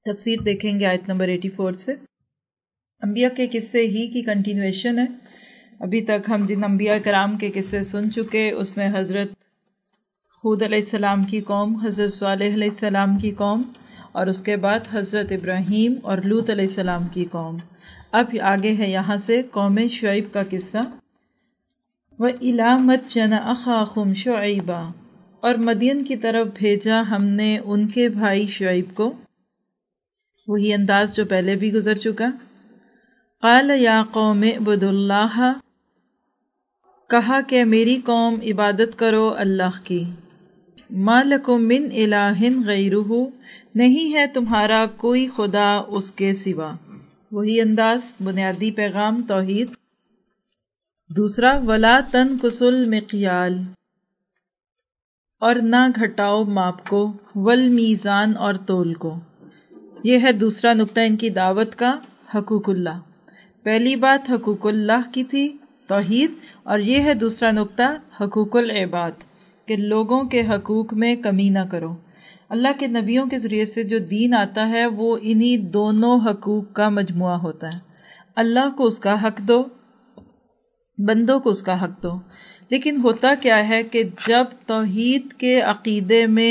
تفسیر دیکھیں گے آیت نمبر 84 سے. انبیاء کے قصے ہی کی کنٹینویشن ہے. ابھی تک ہم جن انبیاء کرام کے قصے سن چکے اس میں حضرت ہود علیہ السلام کی قوم، حضرت صالح علیہ السلام کی قوم اور اس کے بعد حضرت ابراہیم اور لوط علیہ السلام کی قوم. اب آگے ہے یہاں سے قوم شعیب کا قصہ. وَإِلَىٰ مَدْيَنَ أَخَاهُمْ شُعَيْبًا، اور مدین کی طرف بھیجا ہم نے ان کے بھائی شعیب کو. وہی انداز جو پہلے بھی گزر چکا. قال یا قوم اعبدوا اللہ، کہا کہ میری قوم عبادت کرو اللہ کی. ما لکم من الہ غیرہ، نہیں ہے تمہارا کوئی خدا اس کے سوا. وہی انداز، بنیادی پیغام توحید. دوسرا ولا تنقصوا المقیال، اور نہ گھٹاؤ ماپ کو، والمیزان اور تول کو. یہ ہے دوسرا نقطہ ان کی دعوت کا، حقوق اللہ. پہلی بات حقوق اللہ کی تھی توحید، اور یہ ہے دوسرا نقطہ حقوق العباد کہ لوگوں کے حقوق میں کمی نہ کرو. اللہ کے نبیوں کے ذریعے سے جو دین آتا ہے وہ انہی دونوں حقوق کا مجموعہ ہوتا ہے. اللہ کو اس کا حق دو، بندوں کو اس کا حق دو. لیکن ہوتا کیا ہے کہ جب توحید کے عقیدے میں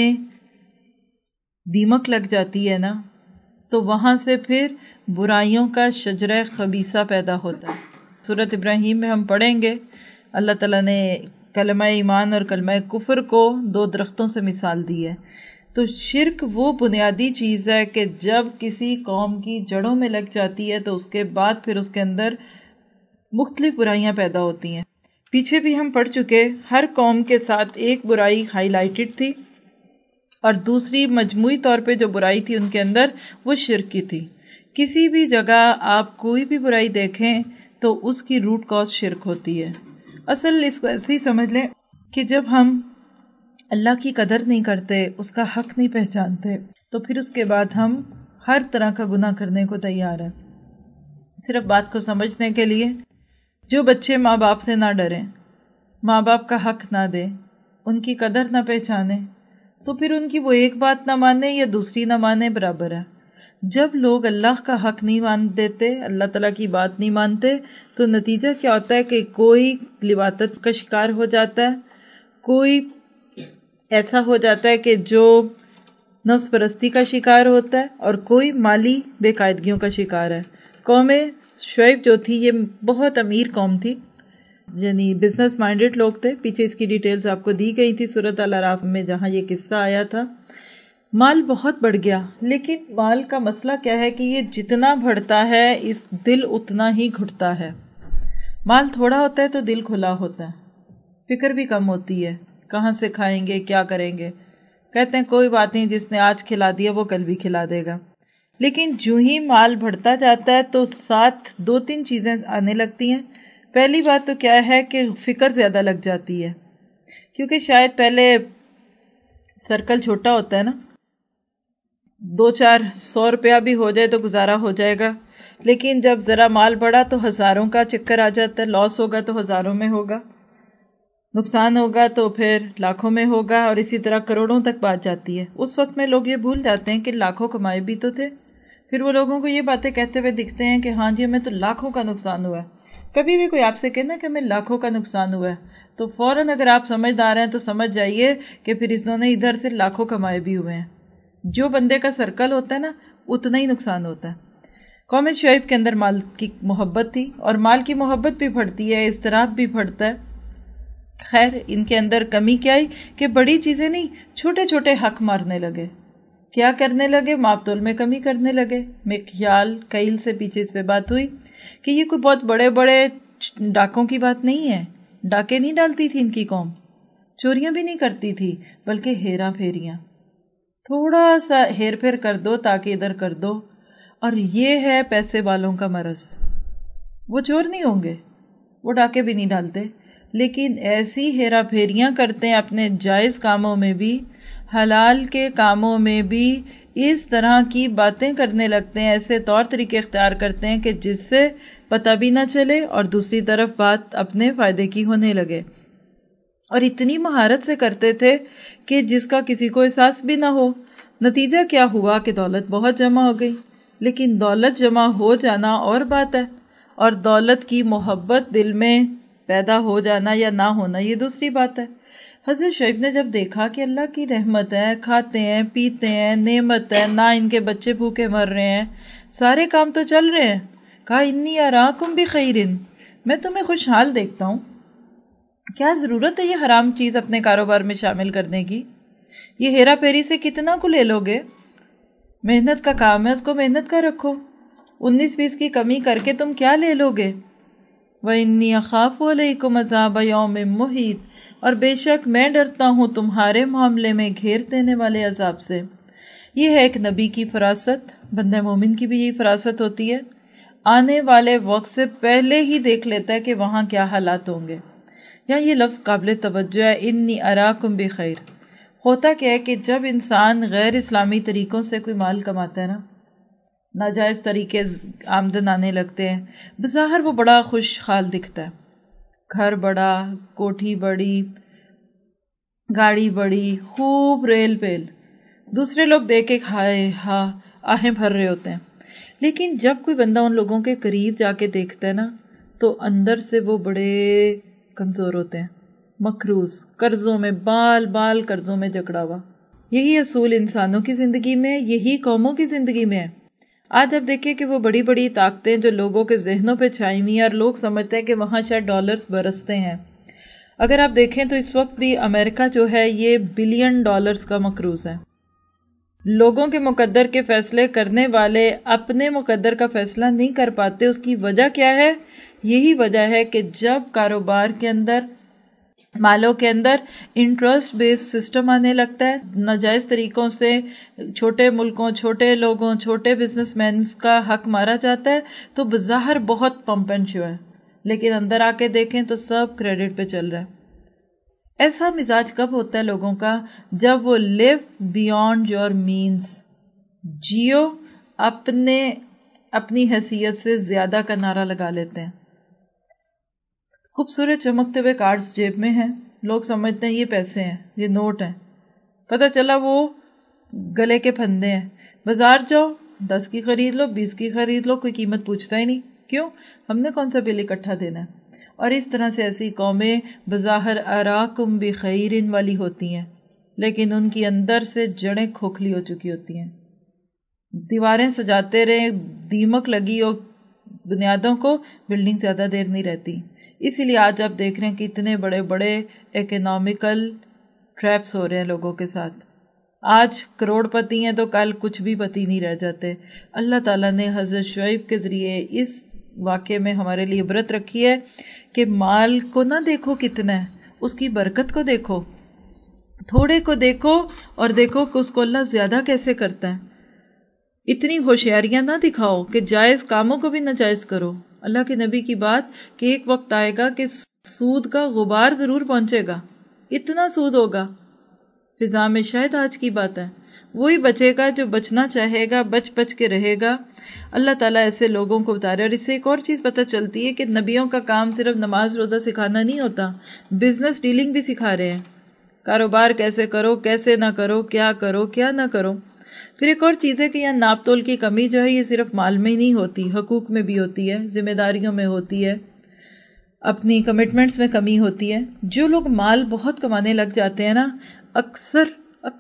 دیمک لگ جاتی ہے نا، تو وہاں سے پھر برائیوں کا شجرہ خبیثہ پیدا ہوتا ہے. سورۃ ابراہیم میں ہم پڑھیں گے اللہ تعالیٰ نے کلمہ ایمان اور کلمہ کفر کو دو درختوں سے مثال دی ہے. تو شرک وہ بنیادی چیز ہے کہ جب کسی قوم کی جڑوں میں لگ جاتی ہے تو اس کے بعد پھر اس کے اندر مختلف برائیاں پیدا ہوتی ہیں. پیچھے بھی ہم پڑھ چکے، ہر قوم کے ساتھ ایک برائی ہائی لائٹڈ تھی اور دوسری مجموعی طور پہ جو برائی تھی ان کے اندر وہ شرک کی تھی. کسی بھی جگہ آپ کوئی بھی برائی دیکھیں تو اس کی روٹ کاز شرک ہوتی ہے. اصل اس کو ایسے ہی سمجھ لیں کہ جب ہم اللہ کی قدر نہیں کرتے، اس کا حق نہیں پہچانتے، تو پھر اس کے بعد ہم ہر طرح کا گناہ کرنے کو تیار ہیں. صرف بات کو سمجھنے کے لیے جو بچے ماں باپ سے نہ ڈریں، ماں باپ کا حق نہ دیں، ان کی قدر نہ پہچانیں، تو پھر ان کی وہ ایک بات نہ مانے یا دوسری نہ مانے برابر ہے. جب لوگ اللہ کا حق نہیں مان دیتے، اللہ تعالیٰ کی بات نہیں مانتے، تو نتیجہ کیا ہوتا ہے کہ کوئی لواطت کا شکار ہو جاتا ہے، کوئی ایسا ہو جاتا ہے کہ جو نفس پرستی کا شکار ہوتا ہے، اور کوئی مالی بے قاعدگیوں کا شکار ہے. قوم شعیب جو تھی یہ بہت امیر قوم تھی، یعنی بزنس مائنڈڈ لوگ تھے. پیچھے اس کی ڈیٹیلز آپ کو دی گئی تھی سورۃ الاعراف میں جہاں یہ قصہ آیا تھا. مال بہت بڑھ گیا، لیکن مال کا مسئلہ کیا ہے کہ یہ جتنا بڑھتا ہے اس دل اتنا ہی گھٹتا ہے. مال تھوڑا ہوتا ہے تو دل کھلا ہوتا ہے، فکر بھی کم ہوتی ہے، کہاں سے کھائیں گے، کیا کریں گے. کہتے ہیں کوئی بات نہیں، جس نے آج کھلا دیا وہ کل بھی کھلا دے گا. لیکن جو ہی مال بڑھتا جاتا ہے تو ساتھ دو تین چیزیں آنے لگتی ہیں. پہلی بات تو کیا ہے کہ فکر زیادہ لگ جاتی ہے، کیونکہ شاید پہلے سرکل چھوٹا ہوتا ہے نا، 200-400 روپیہ بھی ہو جائے تو گزارا ہو جائے گا. لیکن جب ذرا مال بڑھا تو ہزاروں کا چکر آ جاتا ہے. لاس ہوگا تو ہزاروں میں ہوگا، نقصان ہوگا تو پھر لاکھوں میں ہوگا، اور اسی طرح کروڑوں تک بات جاتی ہے. اس وقت میں لوگ یہ بھول جاتے ہیں کہ لاکھوں کمائے بھی تو تھے. پھر وہ لوگوں کو یہ باتیں کہتے ہوئے دکھتے ہیں کہ ہاں جی ہمیں تو لاکھوں کا نقصان ہوا ہے. کبھی بھی کوئی آپ سے کہنا کہ ہمیں لاکھوں کا نقصان ہوا ہے تو فوراً اگر آپ سمجھدار ہیں تو سمجھ جائیے کہ پھر انہوں نے ادھر سے لاکھوں کمائے بھی ہوئے ہیں. جو بندے کا سرکل ہوتا ہے نا اتنا ہی نقصان ہوتا ہے. قوم شعیب کے اندر مال کی محبت تھی، اور مال کی محبت بھی بڑھتی ہے، اضطراب بھی بڑھتا ہے. خیر ان کے اندر کمی کیا آئی کہ بڑی چیزیں نہیں، چھوٹے چھوٹے حق مارنے لگے. کیا کرنے لگے؟ ماپ تول میں کمی کرنے لگے. مکیال کیل سے پیچھے اس پہ بات ہوئی کہ یہ کوئی بہت بڑے بڑے ڈاکوں کی بات نہیں ہے. ڈاکے نہیں ڈالتی تھی ان کی قوم، چوریاں بھی نہیں کرتی تھی، بلکہ ہیرا پھیریاں. تھوڑا سا ہیر پھیر کر دو تاکہ ادھر کر دو، اور یہ ہے پیسے والوں کا مرض. وہ چور نہیں ہوں گے، وہ ڈاکے بھی نہیں ڈالتے، لیکن ایسی ہیرا پھیریاں کرتے ہیں اپنے جائز کاموں میں بھی، حلال کے کاموں میں بھی اس طرح کی باتیں کرنے لگتے ہیں، ایسے طور طریقے اختیار کرتے ہیں کہ جس سے پتہ بھی نہ چلے اور دوسری طرف بات اپنے فائدے کی ہونے لگے. اور اتنی مہارت سے کرتے تھے کہ جس کا کسی کو احساس بھی نہ ہو. نتیجہ کیا ہوا کہ دولت بہت جمع ہو گئی، لیکن دولت جمع ہو جانا اور بات ہے، اور دولت کی محبت دل میں پیدا ہو جانا یا نہ ہونا یہ دوسری بات ہے۔ حضرت شعیب نے جب دیکھا کہ اللہ کی رحمت ہے، کھاتے ہیں پیتے ہیں، نعمت ہے، نہ ان کے بچے بھوکے مر رہے ہیں، سارے کام تو چل رہے ہیں، کہا انی اراکم بخیر، میں تمہیں خوشحال دیکھتا ہوں، کیا ضرورت ہے یہ حرام چیز اپنے کاروبار میں شامل کرنے کی؟ یہ ہیرا پھیری سے کتنا کو لے لو گے؟ محنت کا کام ہے، اس کو محنت کا رکھو، 19-20 کی کمی کر کے تم کیا لے لو گے؟ وَإِنِّي أَخَافُ عَلَيْكُمْ عَذَابَ يَوْمٍ مُحِيطٍ، اور بے شک میں ڈرتا ہوں تمہارے معاملے میں گھیر دینے والے عذاب سے۔ یہ ہے ایک نبی کی فراست، بندہ مومن کی بھی یہی فراست ہوتی ہے، آنے والے وقت سے پہلے ہی دیکھ لیتا ہے کہ وہاں کیا حالات ہوں گے۔ یہاں یہ لفظ قابل توجہ ہے، انی اراکم بخیر۔ ہوتا کیا ہے کہ جب انسان غیر اسلامی طریقوں سے کوئی مال کماتا ہے نا، ناجائز طریقے آمدن آنے لگتے ہیں، بظاہر وہ بڑا خوشحال دکھتا ہے، گھر بڑا، کوٹھی بڑی، گاڑی بڑی، خوب ریل پیل، دوسرے لوگ دیکھ کے ہائے ہاں آہیں بھر رہے ہوتے ہیں، لیکن جب کوئی بندہ ان لوگوں کے قریب جا کے دیکھتا ہے نا تو اندر سے وہ بڑے کمزور ہوتے ہیں، مقروض، قرضوں میں، بال بال قرضوں میں جکڑا ہوا۔ یہی اصول انسانوں کی زندگی میں، یہی قوموں کی زندگی میں ہے۔ آج اب دیکھیں کہ وہ بڑی بڑی طاقتیں جو لوگوں کے ذہنوں پہ چھائی ہوئی ہیں اور لوگ سمجھتے ہیں کہ وہاں شاید ڈالرز برستے ہیں، اگر آپ دیکھیں تو اس وقت بھی امریکہ جو ہے یہ بلین ڈالرز کا مقروض ہے۔ لوگوں کے مقدر کے فیصلے کرنے والے اپنے مقدر کا فیصلہ نہیں کر پاتے، اس کی وجہ کیا ہے؟ یہی وجہ ہے کہ جب کاروبار کے اندر، مالوں کے اندر انٹرسٹ بیس سسٹم آنے لگتا ہے، ناجائز طریقوں سے چھوٹے ملکوں، چھوٹے لوگوں، چھوٹے بزنس مینز کا حق مارا جاتا ہے، تو بظاہر بہت پمپ اینڈ شو ہے، لیکن اندر آ کے دیکھیں تو سب کریڈٹ پہ چل رہا ہے۔ ایسا مزاج کب ہوتا ہے لوگوں کا؟ جب وہ live beyond your means، Jio اپنی حیثیت سے زیادہ کا نعرہ لگا لیتے ہیں۔ خوبصورت چمکتے ہوئے کارڈز جیب میں ہیں، لوگ سمجھتے ہیں یہ پیسے ہیں، یہ نوٹ ہیں، پتہ چلا وہ گلے کے پھندے ہیں۔ بازار جاؤ، 10 کی خرید لو، 20 کی خرید لو، کوئی قیمت پوچھتا ہی نہیں، کیوں؟ ہم نے کون سا بل اکٹھا دینا ہے؟ اور اس طرح سے ایسی قومیں بظاہر اراکم بخیر والی ہوتی ہیں، لیکن ان کی اندر سے جڑیں کھوکھلی ہو چکی ہوتی ہیں۔ دیواریں سجاتے رہے، دیمک لگی ہو بنیادوں کو، بلڈنگ زیادہ دیر نہیں رہتی۔ اسی لیے آج آپ دیکھ رہے ہیں کہ اتنے بڑے بڑے اکنامیکل ٹریپس ہو رہے ہیں لوگوں کے ساتھ۔ آج کروڑ پتی ہیں تو کل کچھ بھی پتی نہیں رہ جاتے۔ اللہ تعالیٰ نے حضرت شعیب کے ذریعے اس واقعے میں ہمارے لیے عبرت رکھی ہے کہ مال کو نہ دیکھو کتنا ہے، اس کی برکت کو دیکھو، تھوڑے کو دیکھو اور دیکھو کہ اس کو اللہ زیادہ کیسے کرتا ہے۔ اتنی ہوشیاریاں نہ دکھاؤ کہ جائز کاموں کو بھی ناجائز کرو۔ اللہ کے نبی کی بات کہ ایک وقت آئے گا کہ سود کا غبار ضرور پہنچے گا، اتنا سود ہوگا فضا میں، شاید آج کی بات ہے، وہی بچے گا جو بچنا چاہے گا، بچ کے رہے گا۔ اللہ تعالیٰ ایسے لوگوں کو اتارے۔ اور اس سے ایک اور چیز پتہ چلتی ہے کہ نبیوں کا کام صرف نماز روزہ سکھانا نہیں ہوتا، بزنس ڈیلنگ بھی سکھا رہے ہیں، کاروبار کیسے کرو، کیسے نہ کرو، کیا نہ کرو۔ پھر ایک اور چیز ہے کہ یہاں ناپ تول کی کمی جو ہے یہ صرف مال میں ہی نہیں ہوتی، حقوق میں بھی ہوتی ہے، ذمہ داریوں میں ہوتی ہے، اپنی کمٹمنٹس میں کمی ہوتی ہے۔ جو لوگ مال بہت کمانے لگ جاتے ہیں نا، اکثر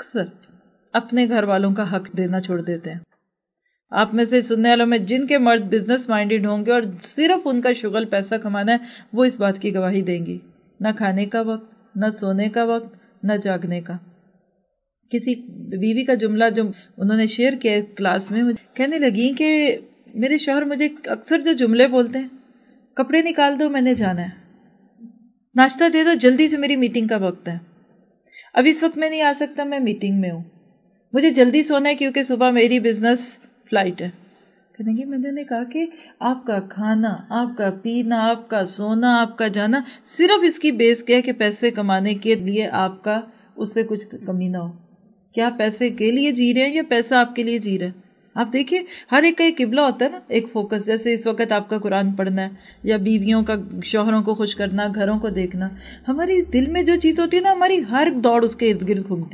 اپنے گھر والوں کا حق دینا چھوڑ دیتے ہیں۔ آپ میں سے سننے والوں میں جن کے مرد بزنس مائنڈیڈ ہوں گے اور صرف ان کا شغل پیسہ کمانا ہے، وہ اس بات کی گواہی دیں گی، نہ کھانے کا وقت، نہ سونے کا وقت، نہ جاگنے کا۔ کسی بیوی کا جملہ جو انہوں نے شیئر کیا کلاس میں، کہنے لگی کہ میرے شوہر مجھے اکثر جو جملے بولتے ہیں، کپڑے نکال دو میں نے جانا ہے، ناشتہ دے دو جلدی سے میری میٹنگ کا وقت ہے، اب اس وقت میں نہیں آ سکتا، میں میٹنگ میں ہوں، مجھے جلدی سونا ہے کیونکہ صبح میری بزنس فلائٹ ہے۔ کہنے گی میں نے کہا کہ آپ کا کھانا، آپ کا پینا، آپ کا سونا، آپ کا جانا صرف اس کی بیس کیا ہے کہ پیسے کمانے کے لیے آپ کا اس سے کچھ کمی نہ ہو۔ کیا پیسے کے لیے جی رہے ہیں یا پیسہ آپ کے لیے جی رہے ہیں؟ آپ دیکھیے ہر ایک کا ایک قبلہ ہوتا ہے نا، ایک فوکس، جیسے اس وقت آپ کا قرآن پڑھنا ہے یا بیویوں کا، شوہروں کو خوش کرنا، گھروں کو دیکھنا۔ ہماری دل میں جو چیز ہوتی ہے نا، ہماری ہر دوڑ اس کے ارد گرد گھومتی ہے۔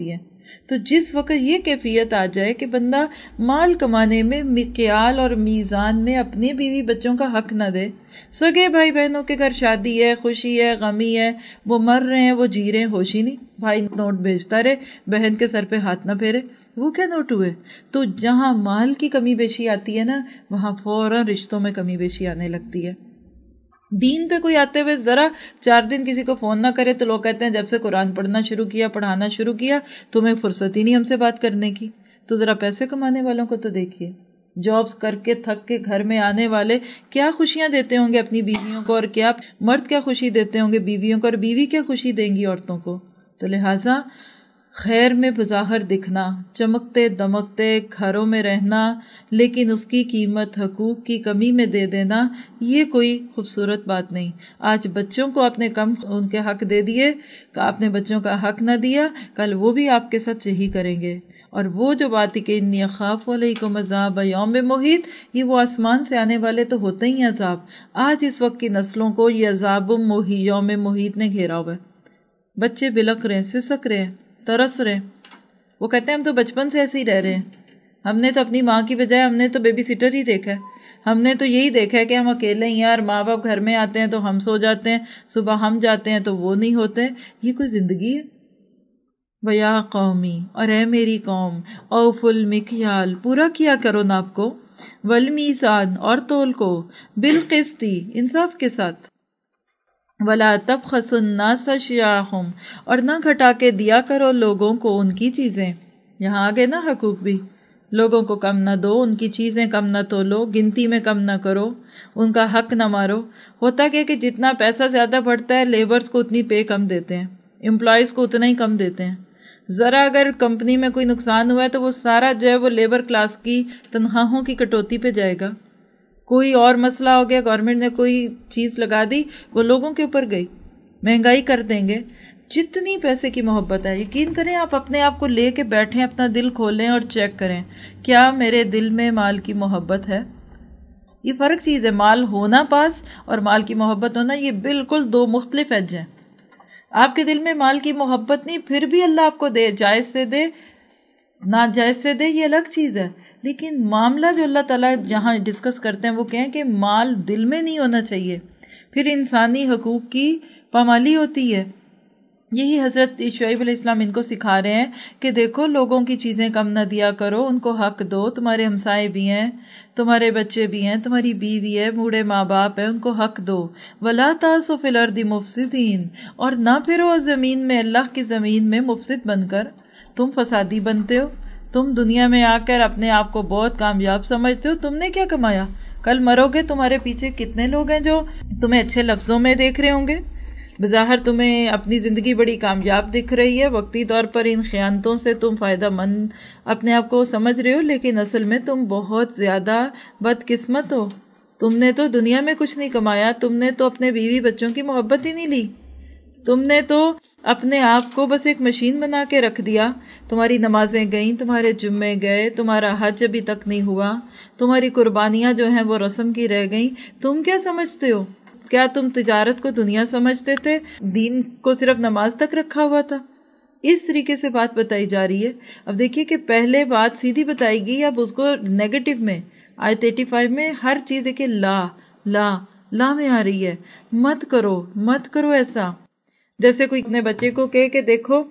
تو جس وقت یہ کیفیت آ جائے کہ بندہ مال کمانے میں مکیال اور میزان میں اپنی بیوی بچوں کا حق نہ دے، سگے بھائی بہنوں کے گھر شادی ہے، خوشی ہے، غمی ہے، وہ مر رہے ہیں، وہ جی رہے ہیں، ہوش ہی نہیں، بھائی نوٹ بھیجتا رہے، بہن کے سر پہ ہاتھ نہ پھیرے، وہ کیا نوٹ ہوئے؟ تو جہاں مال کی کمی بیشی آتی ہے نا، وہاں فوراً رشتوں میں کمی بیشی آنے لگتی ہے۔ دین پہ کوئی آتے ہوئے ذرا 4 دن کسی کو فون نہ کرے تو لوگ کہتے ہیں جب سے قرآن پڑھنا شروع کیا، پڑھانا شروع کیا، تمہیں فرصت ہی نہیں ہم سے بات کرنے کی۔ تو ذرا پیسے کمانے والوں کو تو دیکھیے، جابز کر کے تھک کے گھر میں آنے والے کیا خوشیاں دیتے ہوں گے اپنی بیویوں کو، اور کیا مرد کیا خوشی دیتے ہوں گے بیویوں کو، اور بیوی کیا خوشی دیں گی عورتوں کو۔ تو لہٰذا خیر میں بظاہر دکھنا، چمکتے دمکتے گھروں میں رہنا، لیکن اس کی قیمت حقوق کی کمی میں دے دینا، یہ کوئی خوبصورت بات نہیں۔ آج بچوں کو آپ نے کم ان کے حق دے دیے، کہ آپ نے بچوں کا حق نہ دیا، کل وہ بھی آپ کے ساتھ یہی کریں گے۔ اور وہ جو بات کہ انی اخاف علیکم عذاب یوم محیط، یہ وہ آسمان سے آنے والے تو ہوتے ہی عذاب، آج اس وقت کی نسلوں کو یہ عذاب یوم محیط نے گھیرا ہوا ہے۔ بچے بلک رہے ہیں، سسک رہے ہیں، ترس رہے، وہ کہتے ہیں ہم تو بچپن سے ایسے ہی رہ رہے ہیں، ہم نے تو اپنی ماں کی بجائے ہم نے تو بیبی سیٹر ہی دیکھا ہے، ہم نے تو یہی دیکھا ہے کہ ہم اکیلے ہی ہیں، اور ماں باپ گھر میں آتے ہیں تو ہم سو جاتے ہیں، صبح ہم جاتے ہیں تو وہ نہیں ہوتے۔ یہ کوئی زندگی ہے؟ وَيَا قَوْمِ، اور اے میری قوم، اوفوا الْمِكْيَالَ، پورا کیا کرو ناپ کو، وَالْمِيزَانَ، اور تول کو، بِالْقِسْطِ، انصاف کے ساتھ، وَلَا تَبْخَسُوا النَّاسَ أَشْيَاءَهُمْ، اور نہ گھٹا کے دیا کرو لوگوں کو ان کی چیزیں۔ یہاں آگے نا حقوق بھی، لوگوں کو کم نہ دو، ان کی چیزیں کم نہ تولو، گنتی میں کم نہ کرو، ان کا حق نہ مارو۔ ہوتا کیا کہ جتنا پیسہ زیادہ بڑھتا ہے لیبرز کو اتنی پے کم دیتے ہیں، امپلائیز کو اتنا ہی کم دیتے ہیں۔ ذرا اگر کمپنی میں کوئی نقصان ہوا ہے تو وہ سارا جو ہے وہ لیبر کلاس کی تنخواہوں کی کٹوتی پہ جائے گا۔ کوئی اور مسئلہ ہو گیا، گورنمنٹ نے کوئی چیز لگا دی، وہ لوگوں کے اوپر گئی، مہنگائی کر دیں گے۔ جتنی پیسے کی محبت ہے، یقین کریں آپ اپنے آپ کو لے کے بیٹھیں، اپنا دل کھولیں اور چیک کریں کیا میرے دل میں مال کی محبت ہے۔ یہ فرق چیز ہے، مال ہونا پاس اور مال کی محبت ہونا، یہ بالکل دو مختلف ایج ہیں۔ آپ کے دل میں مال کی محبت نہیں، پھر بھی اللہ آپ کو دے، جائز سے دے، ناجائز سے دے، یہ الگ چیز ہے۔ لیکن معاملہ جو اللہ تعالیٰ جہاں ڈسکس کرتے ہیں وہ کہیں کہ مال دل میں نہیں ہونا چاہیے، پھر انسانی حقوق کی پامالی ہوتی ہے۔ یہی حضرت شعیب علیہ السلام ان کو سکھا رہے ہیں کہ دیکھو لوگوں کی چیزیں کم نہ دیا کرو، ان کو حق دو، تمہارے ہمسائے بھی ہیں، تمہارے بچے بھی ہیں، تمہاری بیوی ہے، بوڑھے ماں باپ ہیں، ان کو حق دو۔ وَلَا تَعْثُوا فِي الْأَرْضِ مُفْسِدِينَ، اور نہ پھرو زمین میں، اللہ کی زمین میں مفسد بن کر، تم فسادی بنتے ہو، تم دنیا میں آ کر اپنے آپ کو بہت کامیاب سمجھتے ہو، تم نے کیا کمایا؟ کل مرو گے، تمہارے پیچھے کتنے لوگ ہیں جو تمہیں اچھے لفظوں میں دیکھ رہے ہوں گے، بظاہر تمہیں اپنی زندگی بڑی کامیاب دکھ رہی ہے، وقتی طور پر ان خیانتوں سے تم فائدہ مند اپنے آپ کو سمجھ رہے ہو، لیکن اصل میں تم بہت زیادہ بدقسمت ہو۔ تم نے تو دنیا میں کچھ نہیں کمایا، تم نے تو اپنے بیوی بچوں کی محبت ہی نہیں لی، تم نے تو اپنے آپ کو بس ایک مشین بنا کے رکھ دیا۔ تمہاری نمازیں گئیں، تمہارے جمعے گئے، تمہارا حج ابھی تک نہیں ہوا، تمہاری قربانیاں جو ہیں وہ رسم کی رہ گئیں۔ تم کیا سمجھتے ہو؟ کیا تم تجارت کو دنیا سمجھتے تھے؟ دین کو صرف نماز تک رکھا ہوا تھا؟ اس طریقے سے بات بتائی جا رہی ہے۔ اب دیکھیے کہ پہلے بات سیدھی بتائی گئی، اب اس کو نیگیٹو میں، آیت 85 میں ہر چیز ہے کہ لا لا لا میں آ رہی ہے، مت کرو مت کرو ایسا۔ جیسے کوئی اپنے بچے کو کہے کہ دیکھو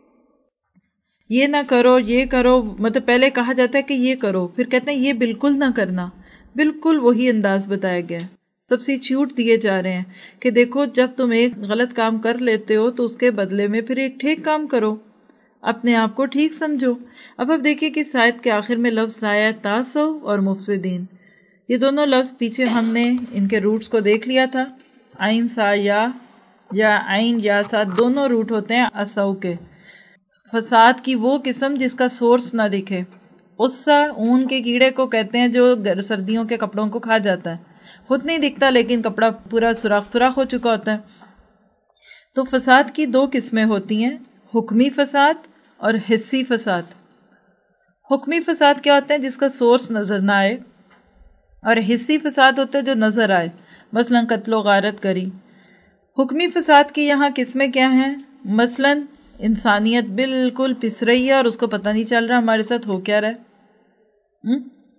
یہ نہ کرو یہ کرو، مطلب پہلے کہا جاتا ہے کہ یہ کرو، پھر کہتے ہیں یہ بالکل نہ کرنا، بالکل وہی انداز بتایا گیا، سبسٹیٹیوٹ دیے جا رہے ہیں کہ دیکھو جب تم ایک غلط کام کر لیتے ہو تو اس کے بدلے میں پھر ایک ٹھیک کام کرو، اپنے آپ کو ٹھیک سمجھو۔ اب دیکھیے کہ اس آیت کے آخر میں لفظ آیا تاسو اور مفسدین، یہ دونوں لفظ پیچھے ہم نے ان کے روٹس کو دیکھ لیا تھا، عین سا یا عین یا سا دونوں روٹ ہوتے ہیں اسو کے۔ فساد کی وہ قسم جس کا سورس نہ دکھے، اسا اون کے کیڑے کو کہتے ہیں جو سردیوں کے کپڑوں کو کھا جاتا ہے، خود نہیں دکھتا لیکن کپڑا پورا سوراخ سوراخ ہو چکا ہوتا ہے۔ تو فساد کی دو قسمیں ہوتی ہیں، حکمی فساد اور حسی فساد۔ حکمی فساد کیا ہوتا ہے؟ جس کا سورس نظر نہ آئے، اور حسی فساد ہوتا ہے جو نظر آئے، مثلا قتل و غارت کری۔ حکمی فساد کی یہاں قسمیں کیا ہیں؟ مثلا انسانیت بالکل پس رہی ہے اور اس کو پتہ نہیں چل رہا ہمارے ساتھ ہو کیا رہا ہے.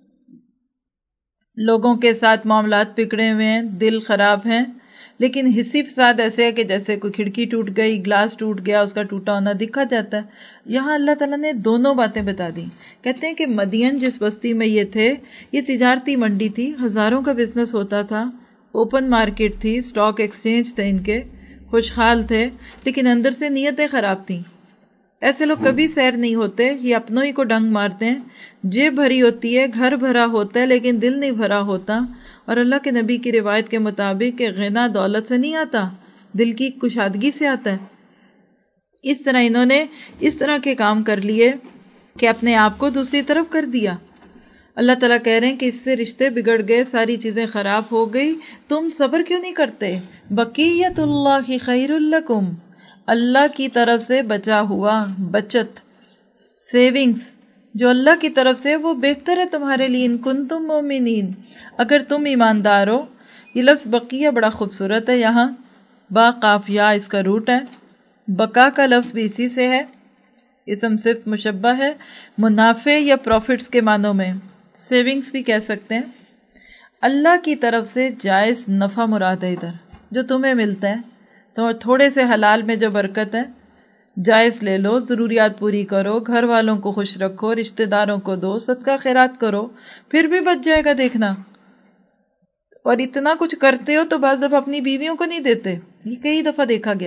لوگوں کے ساتھ معاملات بگڑے ہوئے ہیں، دل خراب ہیں، لیکن حسی فساد ایسے ہے کہ جیسے کوئی کھڑکی ٹوٹ گئی، گلاس ٹوٹ گیا، اس کا ٹوٹا ہونا دکھا جاتا ہے. یہاں اللہ تعالیٰ نے دونوں باتیں بتا دی. کہتے ہیں کہ مدین جس بستی میں یہ تھے، یہ تجارتی منڈی تھی، ہزاروں کا بزنس ہوتا تھا، اوپن مارکیٹ تھی، سٹاک ایکسچینج تھے ان کے، خوشحال تھے، لیکن اندر سے نیتیں خراب تھیں. ایسے لوگ کبھی سیر نہیں ہوتے، یہ اپنوں ہی کو ڈنگ مارتے ہیں. جیب بھری ہوتی ہے، گھر بھرا ہوتا ہے، لیکن دل نہیں بھرا ہوتا. اور اللہ کے نبی کی روایت کے مطابق کہ غنا دولت سے نہیں آتا، دل کی کشادگی سے آتا ہے. اس طرح انہوں نے اس طرح کے کام کر لیے کہ اپنے آپ کو دوسری طرف کر دیا. اللہ تعالیٰ کہہ رہے ہیں کہ اس سے رشتے بگڑ گئے، ساری چیزیں خراب ہو گئی، تم صبر کیوں نہیں کرتے؟ بقیت اللہ خیر لکم، اللہ کی طرف سے بچا ہوا، بچت، سیونگز جو اللہ کی طرف سے، وہ بہتر ہے تمہارے لیے، ان کنتم مومنین، اگر تم ایماندار ہو. یہ لفظ بقیہ بڑا خوبصورت ہے، یہاں با قاف یا اس کا روٹ ہے. بقا کا لفظ بھی اسی سے ہے، اسم صفت مشبہ ہے، منافع یا پروفٹس کے معنوں میں، سیونگز بھی کہہ سکتے ہیں. اللہ کی طرف سے جائز نفع مراد ہے ادھر، جو تمہیں ملتا ہے تو تھوڑے سے حلال میں جو برکت ہے، جائز لے لو، ضروریات پوری کرو، گھر والوں کو خوش رکھو، رشتہ داروں کو دو، صدقہ خیرات کرو، پھر بھی بچ جائے گا دیکھنا. اور اتنا کچھ کرتے ہو تو بعض دفعہ اپنی بیویوں کو نہیں دیتے. یہ کئی دفعہ دیکھا گیا،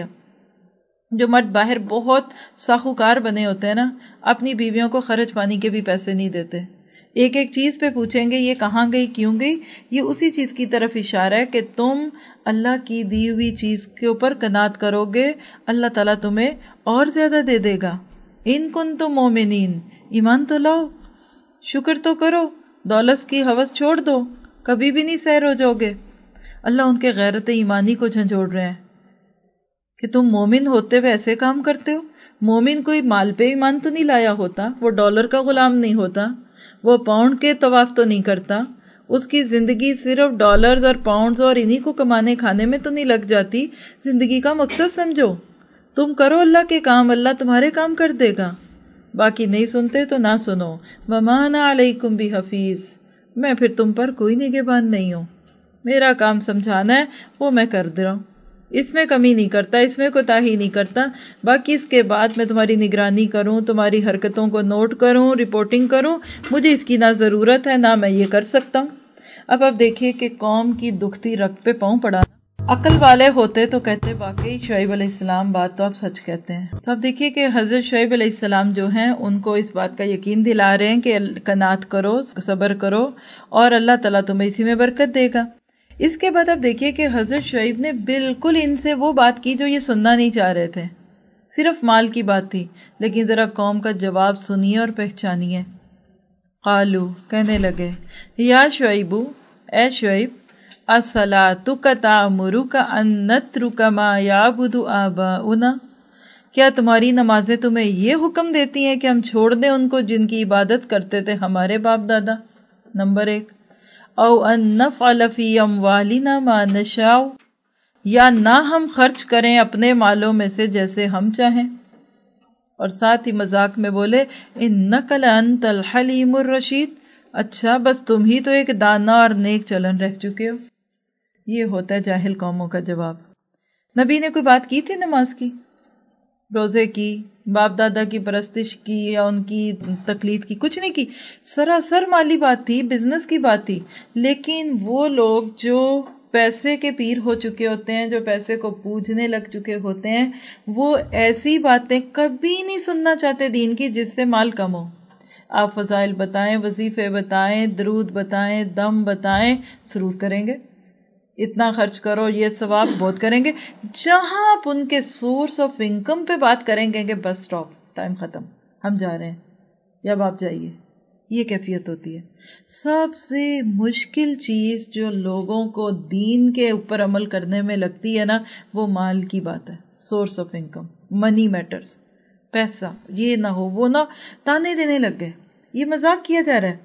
جو مرد باہر بہت ساخوکار بنے ہوتے ہیں نا، اپنی بیویوں کو خرچ پانی کے بھی پیسے نہیں دیتے. ایک ایک چیز پہ پوچھیں گے یہ کہاں گئی، کیوں گئی. یہ اسی چیز کی طرف اشارہ ہے کہ تم اللہ کی دی ہوئی چیز کے اوپر قناعت کرو گے، اللہ تعالیٰ تمہیں اور زیادہ دے دے گا. ان کنتم مومنین، ایمان تو لاؤ، شکر تو کرو، دولت کی ہوس چھوڑ دو، کبھی بھی نہیں سیر ہو جاؤ گے. اللہ ان کے غیرت ایمانی کو جھنجھوڑ رہے ہیں کہ تم مومن ہوتے ہوئے ایسے کام کرتے ہو. مومن کوئی مال پہ ایمان تو نہیں لایا ہوتا، وہ ڈالر کا غلام نہیں ہوتا، وہ پاؤنڈ کے طواف تو نہیں کرتا، اس کی زندگی صرف ڈالرز اور پاؤنڈز اور انہی کو کمانے کھانے میں تو نہیں لگ جاتی. زندگی کا مقصد سمجھو، تم کرو اللہ کے کام، اللہ تمہارے کام کر دے گا. باقی نہیں سنتے تو نہ سنو. وَمَا أَنَا عَلَيْكُمْ بِحَفِيظ، میں پھر تم پر کوئی نگہبان نہیں ہوں، میرا کام سمجھانا ہے، وہ میں کر دے رہا ہوں، اس میں کمی نہیں کرتا، اس میں کوتاہی نہیں کرتا. باقی اس کے بعد میں تمہاری نگرانی کروں، تمہاری حرکتوں کو نوٹ کروں، رپورٹنگ کروں، مجھے اس کی نہ ضرورت ہے نہ میں یہ کر سکتا ہوں. اب آپ دیکھیے کہ قوم کی دکھتی رگ پہ پاؤں پڑا. عقل والے ہوتے تو کہتے واقعی شعیب علیہ السلام بات تو آپ سچ کہتے ہیں. تو آپ دیکھیے کہ حضرت شعیب علیہ السلام جو ہیں ان کو اس بات کا یقین دلا رہے ہیں کہ قناعت کرو، صبر کرو، اور اللہ تعالیٰ تمہیں اسی میں برکت دے گا. اس کے بعد آپ دیکھیے کہ حضرت شعیب نے بالکل ان سے وہ بات کی جو یہ سننا نہیں چاہ رہے تھے، صرف مال کی بات تھی. لیکن ذرا قوم کا جواب سنیے اور پہچانیے. قالو، کہنے لگے، یا شعیب، اے شعیب، الصلاۃ تأمرک ان نترک ما یعبد آباؤنا، کیا تمہاری نمازیں تمہیں یہ حکم دیتی ہیں کہ ہم چھوڑ دیں ان کو جن کی عبادت کرتے تھے ہمارے باپ دادا؟ نمبر 1. او ان نفعل فی اموالنا ما نشاء، یا نہ ہم خرچ کریں اپنے مالوں میں سے جیسے ہم چاہیں. اور ساتھ ہی مذاق میں بولے، انک لانت الحلیم الرشید، اچھا بس تم ہی تو ایک دانا اور نیک چلن رہ چکے ہو. یہ ہوتا ہے جاہل قوموں کا جواب. نبی نے کوئی بات کی تھی نماز کی، روزے کی، باپ دادا کی پرستش کی یا ان کی تقلید کی؟ کچھ نہیں کی. سراسر مالی بات تھی، بزنس کی بات تھی. لیکن وہ لوگ جو پیسے کے پیر ہو چکے ہوتے ہیں، جو پیسے کو پوجنے لگ چکے ہوتے ہیں، وہ ایسی باتیں کبھی نہیں سننا چاہتے دین کی جس سے مال کم ہو. آپ فضائل بتائیں، وظیفے بتائیں، درود بتائیں، دم بتائیں، سرور کریں گے، اتنا خرچ کرو، یہ ثواب بہت کریں گے. جہاں آپ ان کے سورس آف انکم پہ بات کریں گے کہ بس سٹاپ، ٹائم ختم، ہم جا رہے ہیں، یا آپ جائیے. یہ کیفیت ہوتی ہے. سب سے مشکل چیز جو لوگوں کو دین کے اوپر عمل کرنے میں لگتی ہے نا، وہ مال کی بات ہے. Source of income, money matters, پیسہ، یہ نہ ہو وہ نہ، تانے دینے لگ گئے. یہ مذاق کیا جا رہا ہے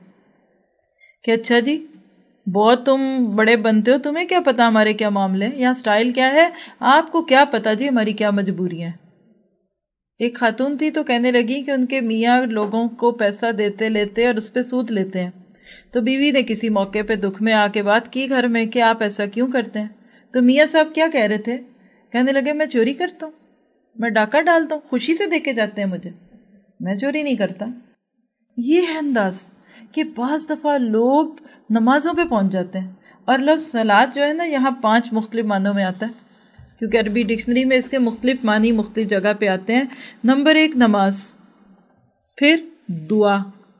کہ اچھا جی بہت تم بڑے بنتے ہو، تمہیں کیا پتا ہمارے کیا معاملے ہیں، یہاں سٹائل کیا ہے، آپ کو کیا پتا جی ہماری کیا مجبوریاں ہیں. ایک خاتون تھی تو کہنے لگی کہ ان کے میاں لوگوں کو پیسہ دیتے لیتے اور اس پہ سود لیتے ہیں. تو بیوی نے کسی موقع پہ دکھ میں آ کے بات کی گھر میں کہ آپ ایسا کیوں کرتے ہیں. تو میاں صاحب کیا کہہ رہے تھے؟ کہنے لگے میں چوری کرتا ہوں, میں ڈاکہ ڈالتا ہوں, خوشی سے دے کے جاتے ہیں مجھے, میں چوری نہیں کرتا. یہ ہے انداز کہ بعض دفعہ لوگ نمازوں پہ پہنچ جاتے ہیں, اور لفظ صلاۃ جو ہے نا یہاں 5 مختلف معنوں میں آتا ہے, کیونکہ عربی ڈکشنری میں اس کے مختلف معنی مختلف جگہ پہ آتے ہیں. نمبر 1 نماز, پھر دعا,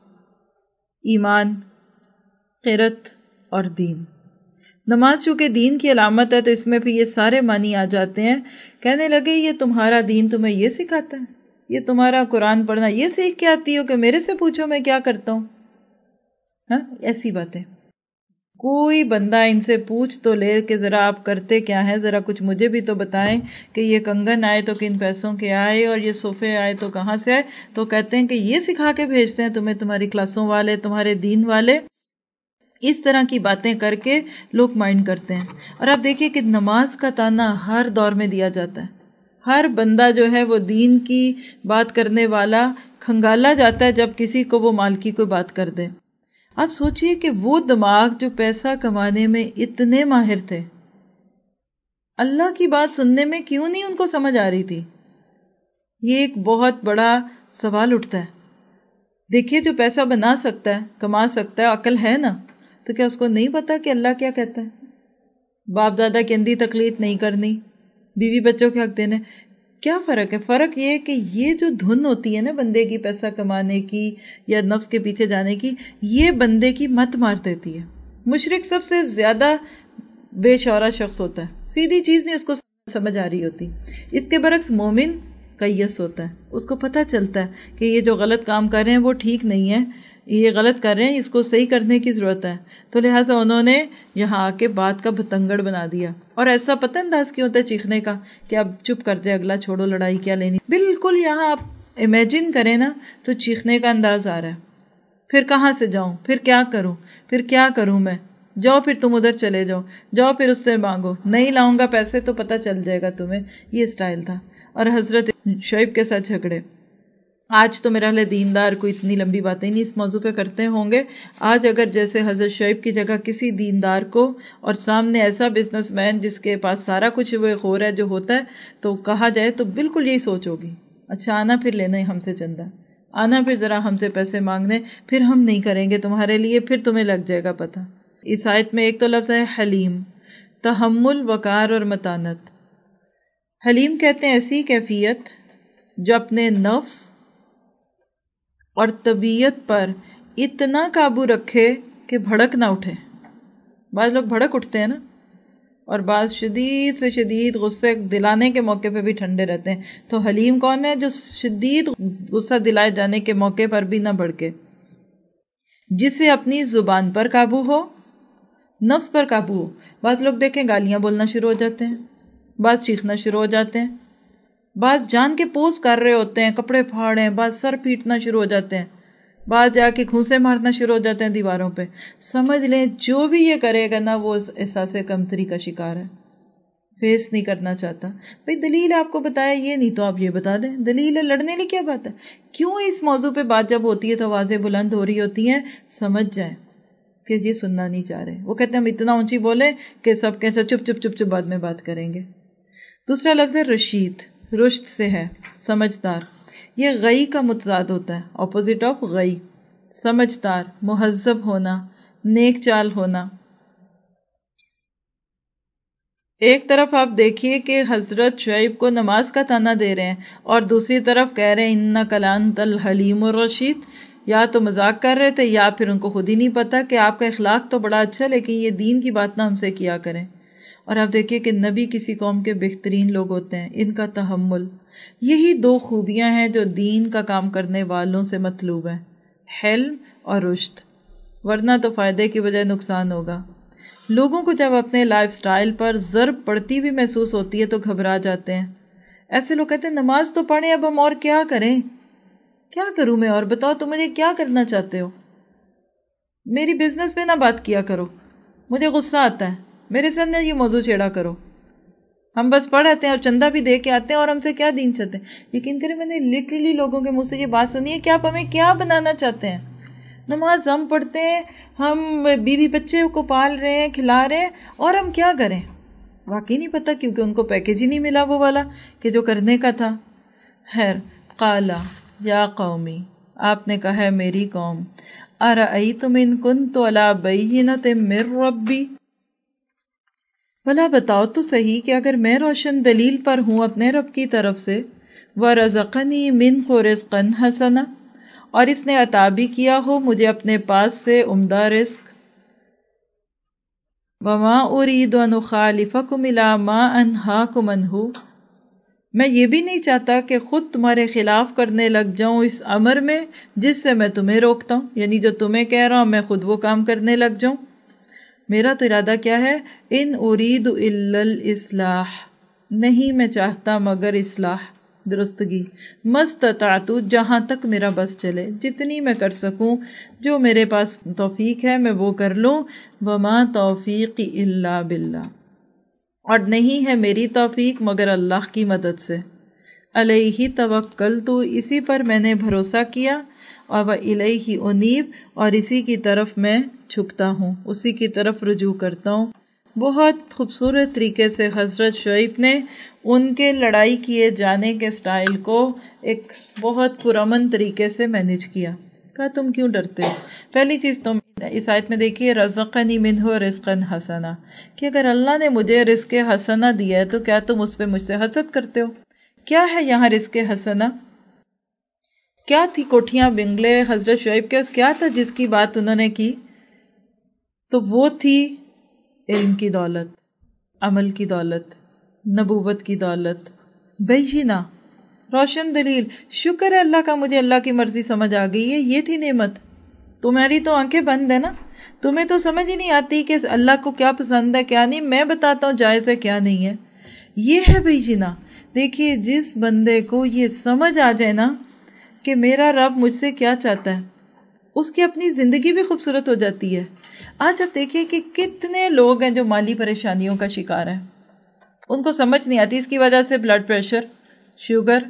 ایمان, قرت اور دین. نماز چونکہ دین کی علامت ہے تو اس میں پھر یہ سارے معنی آ جاتے ہیں. کہنے لگے یہ تمہارا دین تمہیں یہ سکھاتا ہے, یہ تمہارا قرآن پڑھنا یہ سیکھ کے آتی ہو کہ میرے سے پوچھو میں کیا کرتا ہوں. ہاں ایسی باتیں. کوئی بندہ ان سے پوچھ تو لے کہ ذرا آپ کرتے کیا ہیں, ذرا کچھ مجھے بھی تو بتائیں کہ یہ کنگن آئے تو کن پیسوں کے آئے اور یہ صوفے آئے تو کہاں سے آئے. تو کہتے ہیں کہ یہ سکھا کے بھیجتے ہیں تمہیں تمہاری کلاسوں والے, تمہارے دین والے. اس طرح کی باتیں کر کے لوگ مائنڈ کرتے ہیں. اور آپ دیکھیے کہ نماز کا تانا ہر دور میں دیا جاتا ہے. ہر بندہ جو ہے وہ دین کی بات کرنے والا کھنگالا جاتا ہے جب کسی کو وہ مال کی کوئی بات کر دے. آپ سوچئے کہ وہ دماغ جو پیسہ کمانے میں اتنے ماہر تھے, اللہ کی بات سننے میں کیوں نہیں ان کو سمجھ آ رہی تھی؟ یہ ایک بہت بڑا سوال اٹھتا ہے. دیکھیے جو پیسہ بنا سکتا ہے, کما سکتا ہے, عقل ہے نا, تو کیا اس کو نہیں پتا کہ اللہ کیا کہتا ہے؟ باپ دادا کی اندھی تقلید نہیں کرنی, بیوی بچوں کے حق دینے. کیا فرق ہے؟ فرق یہ ہے کہ یہ جو دھن ہوتی ہے نا بندے کی پیسہ کمانے کی یا نفس کے پیچھے جانے کی, یہ بندے کی مت مار دیتی ہے. مشرک سب سے زیادہ بے شعورا شخص ہوتا ہے, سیدھی چیز نہیں اس کو سمجھ آ رہی ہوتی. اس کے برعکس مومن قیس ہوتا ہے, اس کو پتہ چلتا ہے کہ یہ جو غلط کام کر رہے ہیں وہ ٹھیک نہیں ہے, یہ غلط کر رہے ہیں, اس کو صحیح کرنے کی ضرورت ہے. تو لہٰذا انہوں نے یہاں آ کے بات کا بتنگڑ بنا دیا. اور ایسا پتہ انداز کیوں ہوتا ہے چیخنے کا کہ اب چپ کر جائے اگلا, چھوڑو لڑائی کیا لینی. بالکل یہاں آپ امیجن کریں نا تو چیخنے کا انداز آ رہا ہے. پھر کہاں سے جاؤں, پھر کیا کروں, پھر کیا کروں میں, جاؤ پھر تم ادھر چلے جاؤ, جاؤ پھر اس سے مانگو, نہیں لاؤں گا پیسے تو پتہ چل جائے گا تمہیں. یہ اسٹائل تھا. اور حضرت شعیب کے ساتھ جھگڑے. آج تو میرا حال دیندار کوئی اتنی لمبی باتیں نہیں اس موضوع پہ کرتے ہوں گے. آج اگر جیسے حضرت شعیب کی جگہ کسی دیندار کو اور سامنے ایسا بزنس مین جس کے پاس سارا کچھ وہ خور ہے جو ہوتا ہے, تو کہا جائے تو بالکل یہی سوچ ہوگی, اچھا آنا پھر لینا ہم سے چندہ, آنا پھر ذرا ہم سے پیسے مانگنے, پھر ہم نہیں کریں گے تمہارے لیے, پھر تمہیں لگ جائے گا پتہ. اس آیت میں ایک تو لفظ ہے حلیم, تحمل, وقار اور متانت. حلیم کہتے ہیں ایسی کیفیت جو اپنے نفس اور طبیعت پر اتنا قابو رکھے کہ بھڑک نہ اٹھے. بعض لوگ بھڑک اٹھتے ہیں نا, اور بعض شدید سے شدید غصے دلانے کے موقع پہ بھی ٹھنڈے رہتے ہیں. تو حلیم کون ہے؟ جو شدید غصہ دلائے جانے کے موقع پر بھی نہ بھڑکے, جسے اپنی زبان پر قابو ہو, نفس پر قابو ہو. بعض لوگ دیکھیں گالیاں بولنا شروع ہو جاتے ہیں, بعض چیخنا شروع ہو جاتے ہیں, بعض جان کے پوز کر رہے ہوتے ہیں, کپڑے پھاڑ ہیں, بعض سر پیٹنا شروع ہو جاتے ہیں, بعض جا کے گھونسے مارنا شروع ہو جاتے ہیں دیواروں پہ. سمجھ لیں جو بھی یہ کرے گا نا وہ احساس کمتری کا شکار ہے, فیس نہیں کرنا چاہتا. بھئی دلیل آپ کو بتایا یہ نہیں تو آپ یہ بتا دیں, دلیل ہے, لڑنے کی کیا بات ہے. کیوں اس موضوع پہ بات جب ہوتی ہے تو آوازیں بلند ہو رہی ہوتی ہیں؟ سمجھ جائیں کہ یہ سننا نہیں چاہ رہے. وہ کہتے ہیں ہم اتنا اونچی بولیں کہ سب کیسا چپ چپ چپ چپ بعد میں بات کریں گے. دوسرا لفظ ہے رشید, رشد سے ہے, سمجھدار. یہ غی کا متضاد ہوتا ہے, اپوزٹ آف غی. سمجھدار, مہذب ہونا, نیک چال ہونا. ایک طرف آپ دیکھیے کہ حضرت شعیب کو نماز کا تانا دے رہے ہیں, اور دوسری طرف کہہ رہے ہیں انک لانت الحلیم الرشید. یا تو مذاق کر رہے تھے یا پھر ان کو خود ہی نہیں پتا کہ آپ کا اخلاق تو بڑا اچھا, لیکن یہ دین کی بات نہ ہم سے کیا کریں. اور آپ دیکھیے کہ نبی کسی قوم کے بہترین لوگ ہوتے ہیں, ان کا تحمل. یہی 2 خوبیاں ہیں جو دین کا کام کرنے والوں سے مطلوب ہیں, حلم اور رشد, ورنہ تو فائدے کی بجائے نقصان ہوگا. لوگوں کو جب اپنے لائف سٹائل پر ضرب پڑتی بھی محسوس ہوتی ہے تو گھبرا جاتے ہیں. ایسے لوگ کہتے ہیں نماز تو پڑھیں, اب ہم اور کیا کریں, کیا کروں میں, اور بتاؤ تم مجھے کیا کرنا چاہتے ہو, میری بزنس میں نہ بات کیا کرو, مجھے غصہ آتا ہے, میرے سامنے یہ موضوع چھیڑا کرو. ہم بس پڑھ آتے ہیں اور چندہ بھی دے کے آتے ہیں اور ہم سے کیا دین چاہتے ہیں. یقین کریں میں نے لٹرلی لوگوں کے منہ سے یہ بات سنی ہے کہ آپ ہمیں کیا بنانا چاہتے ہیں. نماز ہم پڑھتے ہیں, ہم بیوی بچے کو پال رہے ہیں, کھلا رہے ہیں, اور ہم کیا کریں. واقعی نہیں پتا, کیونکہ ان کو پیکیج ہی نہیں ملا وہ والا کہ جو کرنے کا تھا. خیر, قالا یا قومی, آپ نے کہا ہے میری قوم, ارأیتم ان کنت علی بینۃ من ربی, بھلا بتاؤ تو صحیح کہ اگر میں روشن دلیل پر ہوں اپنے رب کی طرف سے, ورزقنی منہ رزقا حسنا, اور اس نے عطا بھی کیا ہو مجھے اپنے پاس سے عمدہ رزق, وما اريد ان اخالفكم الى ما انهاكم عنه, میں یہ بھی نہیں چاہتا کہ خود تمہارے خلاف کرنے لگ جاؤں اس امر میں جس سے میں تمہیں روکتا ہوں, یعنی جو تمہیں کہہ رہا ہوں میں خود وہ کام کرنے لگ جاؤں. میرا تو ارادہ کیا ہے, ان اريد الا الاصلاح, نہیں میں چاہتا مگر اصلاح, درستگی, مستطاعت, جہاں تک میرا بس چلے, جتنی میں کر سکوں, جو میرے پاس توفیق ہے میں وہ کر لوں. وما توفیقی الا باللہ, اور نہیں ہے میری توفیق مگر اللہ کی مدد سے. علیہ توکلت, اسی پر میں نے بھروسہ کیا, اور الیہ انیب, اور اسی کی طرف میں چھپتا ہوں, اسی کی طرف رجوع کرتا ہوں. بہت خوبصورت طریقے سے حضرت شعیب نے ان کے لڑائی کیے جانے کے سٹائل کو ایک بہت پرامن طریقے سے مینیج کیا. کہا تم کیوں ڈرتے ہو؟ پہلی چیز تم اس آیت میں دیکھیے, رزقنی منہ رزقا حسنا, کہ اگر اللہ نے مجھے رزق حسنا دیا ہے تو کیا تم اس پہ مجھ سے حسد کرتے ہو؟ کیا ہے یہاں رزق حسنا؟ کیا تھی کوٹھیاں بنگلے حضرت شعیب کے, کیا تھا جس کی بات انہوں نے کی؟ تو وہ تھی علم کی دولت, عمل کی دولت, نبوت کی دولت, بینہ, روشن دلیل. شکر ہے اللہ کا مجھے اللہ کی مرضی سمجھ آ گئی ہے, یہ تھی نعمت. تمہاری تو آنکھیں بند ہے نا, تمہیں تو سمجھ ہی نہیں آتی کہ اللہ کو کیا پسند ہے کیا نہیں, میں بتاتا ہوں جائز ہے کیا نہیں ہے. یہ ہے بینہ. دیکھیے جس بندے کو یہ سمجھ آ جائے نا کہ میرا رب مجھ سے کیا چاہتا ہے, اس کی اپنی زندگی بھی خوبصورت ہو جاتی ہے. آج آپ دیکھیے کہ کتنے لوگ ہیں جو مالی پریشانیوں کا شکار ہیں, ان کو سمجھ نہیں آتی, اس کی وجہ سے بلڈ پریشر, شوگر,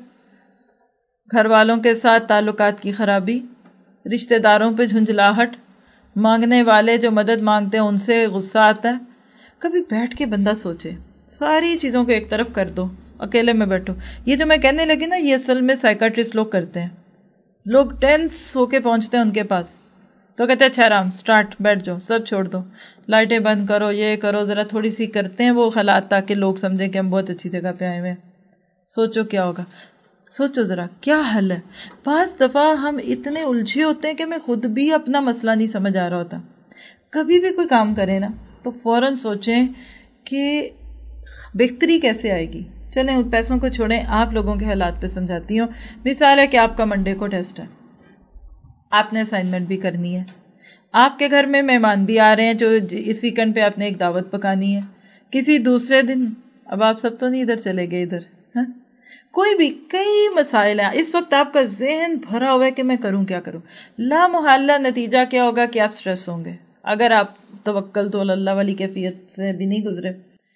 گھر والوں کے ساتھ تعلقات کی خرابی, رشتہ داروں پہ جھنجھلاہٹ, مانگنے والے جو مدد مانگتے ہیں ان سے غصہ آتا ہے. کبھی بیٹھ کے بندہ سوچے, ساری چیزوں کو ایک طرف کر دو, اکیلے میں بیٹھو. یہ جو میں کہنے لگی نا, یہ اصل میں سائیکٹرسٹ لوگ کرتے ہیں. لوگ ٹینس ہو کے پہنچتے ہیں ان کے پاس, تو کہتے ہیں اچھا آرام, سٹارٹ, بیٹھ جاؤ, سب چھوڑ دو, لائٹیں بند کرو, یہ کرو, ذرا تھوڑی سی کرتے ہیں وہ حالات تاکہ لوگ سمجھیں کہ ہم بہت اچھی جگہ پہ آئے ہوئے. سوچو کیا ہوگا, سوچو ذرا کیا حل ہے. بعض دفعہ ہم اتنے الجھے ہوتے ہیں کہ میں خود بھی اپنا مسئلہ نہیں سمجھ آ رہا ہوتا. کبھی بھی کوئی کام کرے نا تو فوراً سوچیں کہ بہتری کیسے آئے گی. چلیں ان پیسوں کو چھوڑیں, آپ لوگوں کے حالات پہ سمجھاتی ہوں. مثال ہے کہ آپ کا منڈے کو ٹیسٹ ہے, آپ نے اسائنمنٹ بھی کرنی ہے, آپ کے گھر میں مہمان بھی آ رہے ہیں جو اس ویکنڈ پہ آپ نے ایک دعوت پکانی ہے, کسی دوسرے دن, اب آپ سب تو نہیں ادھر چلے گئے ادھر, ہاں کوئی بھی, کئی مسائل ہیں. اس وقت آپ کا ذہن بھرا ہوا ہے کہ میں کروں کیا کروں. لا محالہ نتیجہ کیا ہوگا کہ آپ سٹریس ہوں گے اگر آپ توکل تو اللہ والی کیفیت سے بھی نہیں گزرے.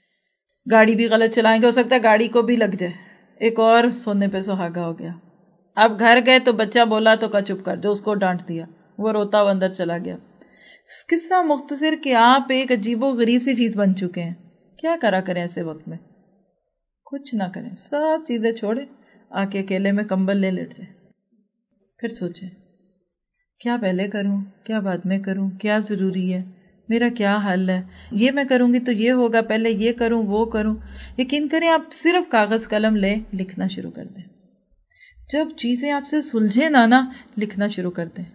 گاڑی بھی غلط چلائیں گے, ہو سکتا ہے گاڑی کو بھی لگ جائے, ایک اور سونے پہ سہاگا ہو گیا. اب گھر گئے تو بچہ بولا تو کا چپ کر جو, اس کو ڈانٹ دیا, وہ روتا ہوا اندر چلا گیا. قصہ مختصر کہ آپ ایک عجیب و غریب سی چیز بن چکے ہیں. کیا کرا کریں ایسے وقت میں؟ کچھ نہ کریں, سب چیزیں چھوڑیں, آ کے اکیلے میں کمبل لے لیٹ جائیں, پھر سوچیں کیا پہلے کروں, کیا بعد میں کروں, کیا ضروری ہے, میرا کیا حل ہے, یہ میں کروں گی تو یہ ہوگا, پہلے یہ کروں وہ کروں. یقین کریں آپ صرف کاغذ قلم لیں, لکھنا شروع کر دیں. جب چیزیں آپ سے سلجھے نا, لکھنا شروع کر دیں.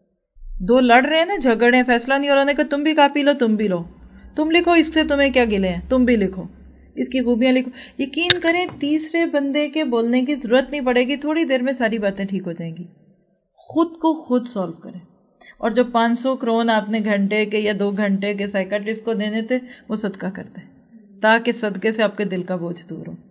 دو لڑ رہے ہیں نا, جھگڑے, فیصلہ نہیں ہو رہا, کہ تم بھی کاپی لو, تم بھی لو, تم لکھو, اس سے تمہیں کیا گلے ہیں, تم بھی لکھو, اس کی خوبیاں لکھو. یقین کریں تیسرے بندے کے بولنے کی ضرورت نہیں پڑے گی, تھوڑی دیر میں ساری باتیں ٹھیک ہو جائیں گی. خود کو خود سالو کریں. اور جو 500 کرون آپ نے گھنٹے کے یا 2 گھنٹے کے سائیکٹرسٹ کو دینے تھے وہ صدقہ کرتے ہیں, تاکہ صدقے سے آپ کے دل کا بوجھ دور ہو,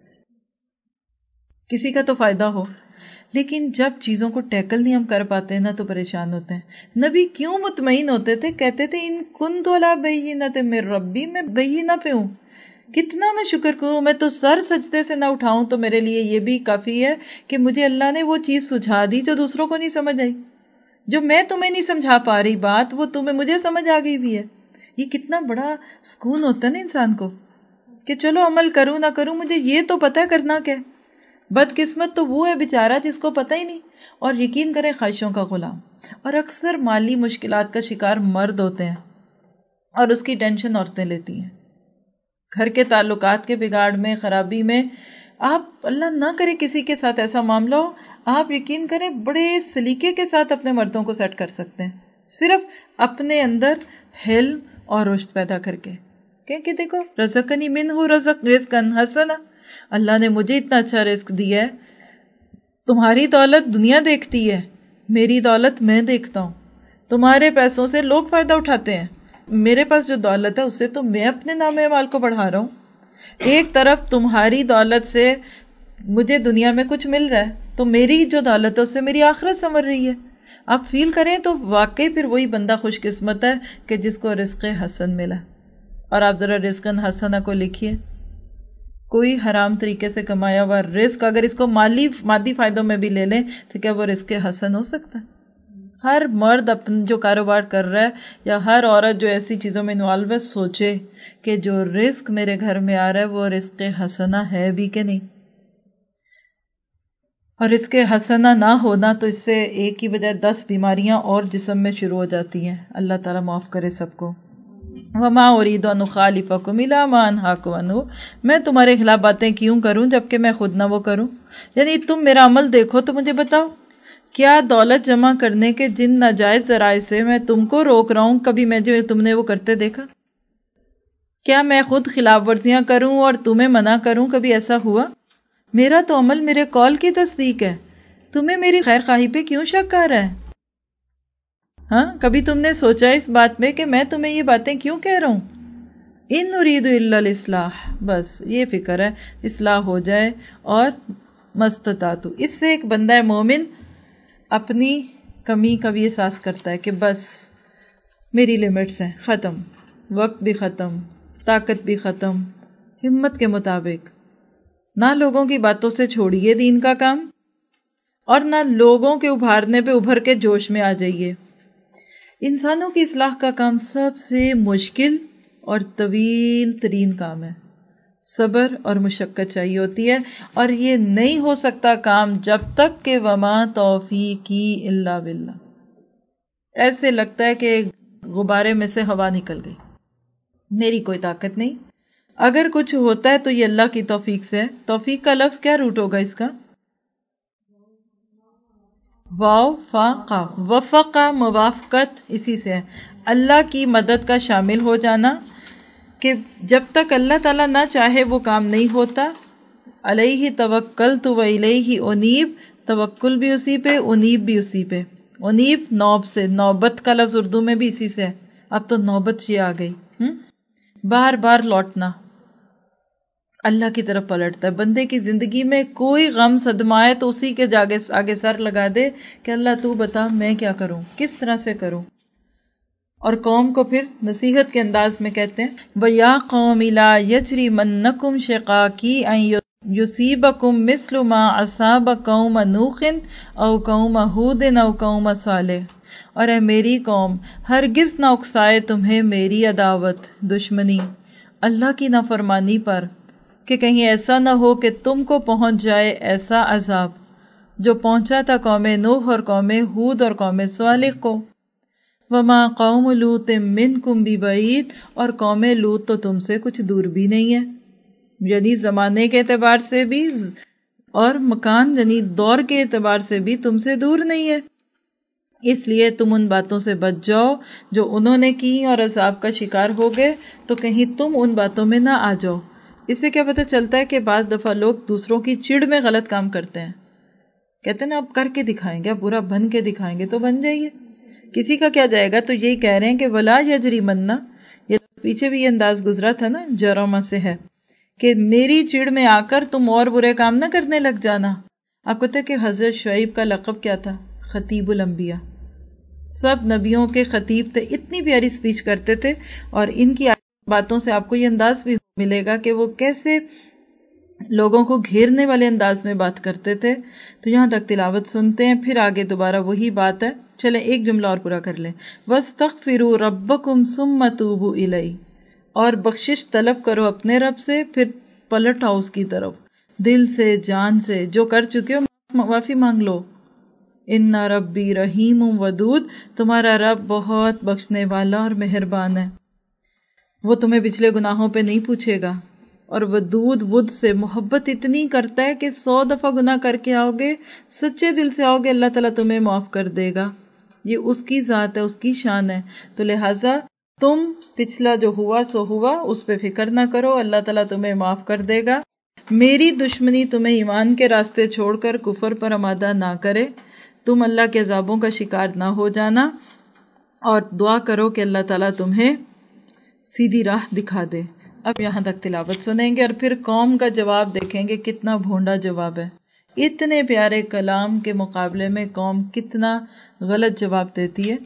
کسی کا تو فائدہ ہو. لیکن جب چیزوں کو ٹیکل نہیں ہم کر پاتے نا تو پریشان ہوتے ہیں. نبی کیوں مطمئن ہوتے تھے؟ کہتے تھے ان کنت علی بینۃ من ربی, میں بینہ پہ ہوں, کتنا میں شکر کروں، میں تو سر سجدے سے نہ اٹھاؤں تو میرے لیے یہ بھی کافی ہے کہ مجھے اللہ نے وہ چیز سجھا دی جو دوسروں کو نہیں سمجھ آئی، جو میں تمہیں نہیں سمجھا پا رہی بات وہ تمہیں مجھے سمجھ آ گئی بھی ہے. یہ کتنا بڑا سکون ہوتا ہے نا انسان کو کہ چلو عمل کروں نہ کروں مجھے یہ تو پتہ ہے کرنا کیا. بدقسمت تو وہ ہے بیچارہ جس کو پتہ ہی نہیں. اور یقین کریں خواہشوں کا غلام، اور اکثر مالی مشکلات کا شکار مرد ہوتے ہیں اور اس کی ٹینشن عورتیں لیتی ہیں. گھر کے تعلقات کے بگاڑ میں، خرابی میں، آپ اللہ نہ کرے کسی کے ساتھ ایسا معاملہ ہو، آپ یقین کریں بڑے سلیقے کے ساتھ اپنے مردوں کو سیٹ کر سکتے ہیں، صرف اپنے اندر حلم اور رشد پیدا کر کے کہ دیکھو رزقنی منہ رزقا حسنا، اللہ نے مجھے اتنا اچھا رزق دیا ہے، تمہاری دولت دنیا دیکھتی ہے، میری دولت میں دیکھتا ہوں. تمہارے پیسوں سے لوگ فائدہ اٹھاتے ہیں، میرے پاس جو دولت ہے اس سے تو میں اپنے نام مال کو بڑھا رہا ہوں. ایک طرف تمہاری دولت سے مجھے دنیا میں کچھ مل رہا ہے تو میری جو دولت ہے اس سے میری آخرت سنور رہی ہے. آپ فیل کریں تو واقعی پھر وہی بندہ خوش قسمت ہے کہ جس کو رزق حسن ملا. اور آپ ذرا رزق حسنہ کو لکھیے، کوئی حرام طریقے سے کمایا ہوا رزق اگر اس کو مادی فائدوں میں بھی لے لیں تو کیا وہ رزق حسن ہو سکتا ہے؟ ہر مرد اپنا جو کاروبار کر رہا ہے یا ہر عورت جو ایسی چیزوں میں انوالو ہے سوچے کہ جو رزق میرے گھر میں آ رہا ہے وہ رزق حسنہ ہے بھی کہ نہیں. اور رزق حسنہ نہ ہونا تو اس سے ایک کی بجائے 10 بیماریاں اور جسم میں شروع ہو جاتی ہیں. اللہ تعالیٰ معاف کرے سب کو. وما اريد ان اخالفكم الى ما انهاكم عنه، میں تمہارے خلاف باتیں کیوں کروں جبکہ میں خود نہ وہ کروں. یعنی تم میرا عمل دیکھو تو مجھے بتاؤ، کیا دولت جمع کرنے کے جن ناجائز ذرائع سے میں تم کو روک رہا ہوں کبھی میں جو تم نے وہ کرتے دیکھا؟ کیا میں خود خلاف ورزیاں کروں اور تمہیں منع کروں کبھی ایسا ہوا؟ میرا تو عمل میرے قول کی تصدیق ہے، تمہیں میری خیر خواہی پہ کیوں شک آ رہا ہے؟ ہاں کبھی تم نے سوچا اس بات میں کہ میں تمہیں یہ باتیں کیوں کہہ رہا ہوں؟ ان اريد الا الاصلاح، بس یہ فکر ہے اصلاح ہو جائے اور مستطاعت. اس سے ایک بندہ مومن اپنی کمی کا بھی احساس کرتا ہے کہ بس میری لمٹس ہیں، ختم، وقت بھی ختم، طاقت بھی ختم، ہمت کے مطابق. نہ لوگوں کی باتوں سے چھوڑیے دین کا کام اور نہ لوگوں کے ابھارنے پہ ابھر کے جوش میں آ جائیے. انسانوں کی اصلاح کا کام سب سے مشکل اور طویل ترین کام ہے. صبر اور مشقت چاہیے ہوتی ہے اور یہ نہیں ہو سکتا کام جب تک کہ وما توفیقی الا باللہ. ایسے لگتا ہے کہ غبارے میں سے ہوا نکل گئی، میری کوئی طاقت نہیں. اگر کچھ ہوتا ہے تو یہ اللہ کی توفیق سے ہے. توفیق کا لفظ کیا روٹ ہوگا اس کا؟ واو فا قاف، وفقہ موافقت اسی سے ہے. اللہ کی مدد کا شامل ہو جانا کہ جب تک اللہ تعالیٰ نہ چاہے وہ کام نہیں ہوتا. علیہ توکلت و الیہ انیب، توکل بھی اسی پہ، انیب بھی اسی پہ. انیب نوب سے، نوبت کا لفظ اردو میں بھی اسی سے ہے. اب تو نوبت یہ آ گئی، بار بار لوٹنا اللہ کی طرف پلٹتا ہے. بندے کی زندگی میں کوئی غم صدمہ آئے تو اسی کے آگے سر لگا دے کہ اللہ تو بتا میں کیا کروں، کس طرح سے کروں. اور قوم کو پھر نصیحت کے انداز میں کہتے ہیں وَيَا قَوْمِ لَا يَجْرِمَنَّكُمْ شِقَاقِي أَن يُصِيبَكُم مِّثْلُ مَا أَصَابَ قَوْمَ نُوحٍ أَوْ قَوْمَ هُودٍ أَوْ قَوْمَ صَالِحٍ، اور اے میری قوم ہرگز نہ اکسائے تمہیں میری عداوت، دشمنی اللہ کی نافرمانی پر، کہ کہیں ایسا نہ ہو کہ تم کو پہنچ جائے ایسا عذاب جو پہنچا تھا قوم نوح اور قوم ہود اور قوم صالح کو. وما قوم لوط منکم ببعید، اور قوم لوط تو تم سے کچھ دور بھی نہیں ہے، یعنی زمانے کے اعتبار سے بھی اور مکان یعنی دور کے اعتبار سے بھی تم سے دور نہیں ہے. اس لیے تم ان باتوں سے بچ جاؤ جو انہوں نے کی اور عذاب کا شکار ہو گئے، تو کہیں تم ان باتوں میں نہ آ جاؤ. اس سے کیا پتہ چلتا ہے کہ بعض دفعہ لوگ دوسروں کی چڑ میں غلط کام کرتے ہیں. کہتے ہیں نا آپ کر کے دکھائیں گے، آپ برا بن کے دکھائیں گے تو بن جائیے. کسی کا کیا جائے گا، تو یہی کہہ رہے ہیں کہ ولا یجرمنا، یہ پیچھے بھی یہ انداز گزرا تھا نا، جرما سے ہے کہ میری چڑ میں آ کر تم اور برے کام نہ کرنے لگ جانا. آپ کو پتہ ہے کہ حضرت شعیب کا لقب کیا تھا؟ خطیب الانبیاء. سب نبیوں کے خطیب تھے، اتنی پیاری سپیچ کرتے تھے. اور ان کی باتوں سے آپ کو یہ انداز بھی मिलेगा कि वो कैसे लोगों को घेरने वाले अंदाज में बात करते थे। तो यहां तक तिलावत सुनते हैं, फिर आगे दोबारा वही बात है। चले एक जुमला और पूरा कर लें। वस्तगफिरू रब्बकुम सुम्मा तूबू इलैहि, और बख्शिश तलब करो अपने रब से, फिर पलट आओ उसकी तरफ दिल से जान से, जो कर चुके हो माफी मांग लो। इन्ना रब्बी रहीम वदूद, तुम्हारा रब बहुत बख्शने वाला और मेहरबान है, वो तुम्हें पिछले गुनाहों पे नहीं पूछेगा। और वदूद, वुद से मोहब्बत इतनी करता है कि 100 दफा गुनाह करके आओगे, सच्चे दिल से आओगे, अल्लाह ताला तुम्हें माफ कर देगा। ये उसकी जात है, उसकी शान है। तो लिहाजा तुम पिछला जो हुआ सो हुआ, उस पे फिक्र ना करो, अल्लाह ताला तुम्हें माफ कर देगा। मेरी दुश्मनी तुम्हें ईमान के रास्ते छोड़कर कुफर पर आमादा ना करे, तुम अल्लाह के अजाबों का शिकार ना हो जाना, और दुआ करो कि अल्लाह ताला तुम्हें सीधी राह दिखा दे। अब यहां तक तिलावत सुनेंगे और फिर कौम का जवाब देखेंगे, कितना भोंडा जवाब है। इतने प्यारे कलाम के मुकाबले में कौम कितना गलत जवाब देती है।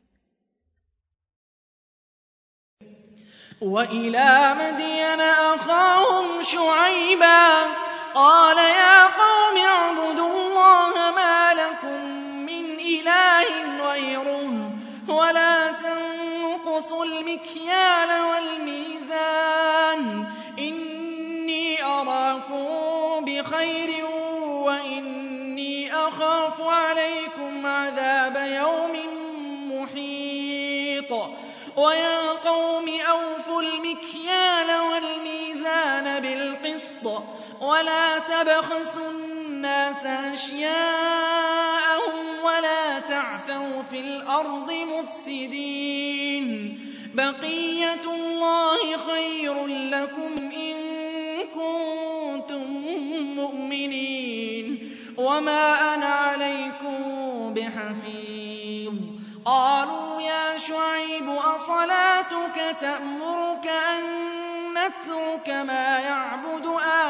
وَإِلَى مَدْيَنَ أَخَاهُمْ شُعَيْبًا قَالَ يَا قَوْمِ اعْبُدُوا اللَّهَ مَا لَكُم مِّنْ إِلَٰهٍ غَيْرُهُ وَلَا تَنقُصُوا الْمِكْيَالَ وَالْمِيزَانَ إِنِّي أَرَاكُم بِخَيْرٍ وَإِنِّي أَخَافُ عَلَيْكُمْ عَذَابَ يَوْمٍ مُّحِيطٍ وَيَا قَوْمِ أَوْفُوا الْمِكْيَالَ وَالْمِيزَانَ بِالْقِسْطِ وَلَا تَبْخَسُوا النَّاسَ أَشْيَاءَهُمْ وَلَا تَعْثَوْا فِي الْأَرْضِ مُفْسِدِينَ بَقِيَّةُ اللَّهِ خَيْرٌ لَّكُمْ إِن كُنتُم مُّؤْمِنِينَ وَمَا أَنَا عَلَيْكُم بِحَفِيظٍ قَالُوا يَا شُعَيْبُ أَصَلَاتُكَ تَأْمُرُكَ أَن نَّتْرُكَ مَا يَعْبُدُ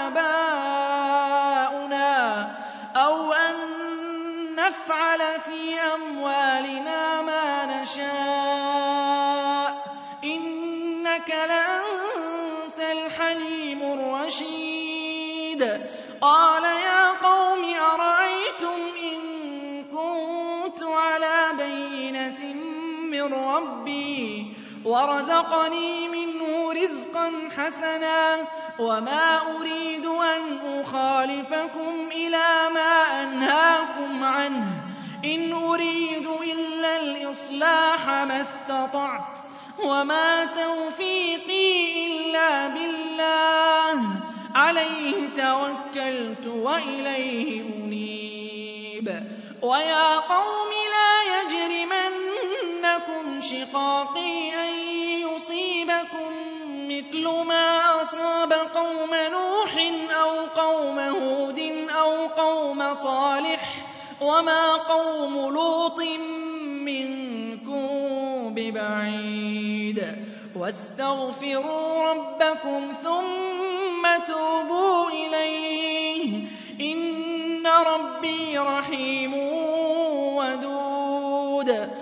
آبَاؤُنَا أَوْ أَن نَّفْعَلَ فِي أَمْوَالِنَا مَا نَشَاءُ إِنَّكَ لَأَنتَ الْحَلِيمُ الرَّشِيدُ قَالَ يَا قَوْمِ أَرَأَيْتُمْ إِن كُنتُ عَلَىٰ بَيِّنَةٍ مِّن رَّبِّي وَرَزَقَنِي مِنْهُ رِزْقًا حَسَنًا وَمَا أُرِيدُ أَنْ أُخَالِفَكُمْ إِلَىٰ مَا أَنْهَاكُمْ عَنْهُ إِنْ أُرِيدُ إِلَّا الْإِصْلَاحَ مَا اسْتَطَعْتُ وَمَا تَوْفِيقِي إِلَّا بِاللَّهِ عَلَيْهِ تَوَكَّلْتُ وَإِلَيْهِ أُنِيبُ وَيَا قَوْمِ لَا يَجْرِمَنَّكُمْ شِقَاقِي أَن يُصِيبَكُم مِّثْلُ مَا أَصَابَ قَوْمَ نُوحٍ أَوْ قَوْمَ هُودٍ أَوْ قَوْمَ صَالِحٍ وَمَا قَوْمُ لُوطٍ مِّنكُم بِبَعِيدٍ وَاسْتَغْفِرُوا رَبَّكُمْ ثُمَّ تُوبُوا إِلَيْهِ إِنَّ رَبِّي رَحِيمٌ وَدُودٌ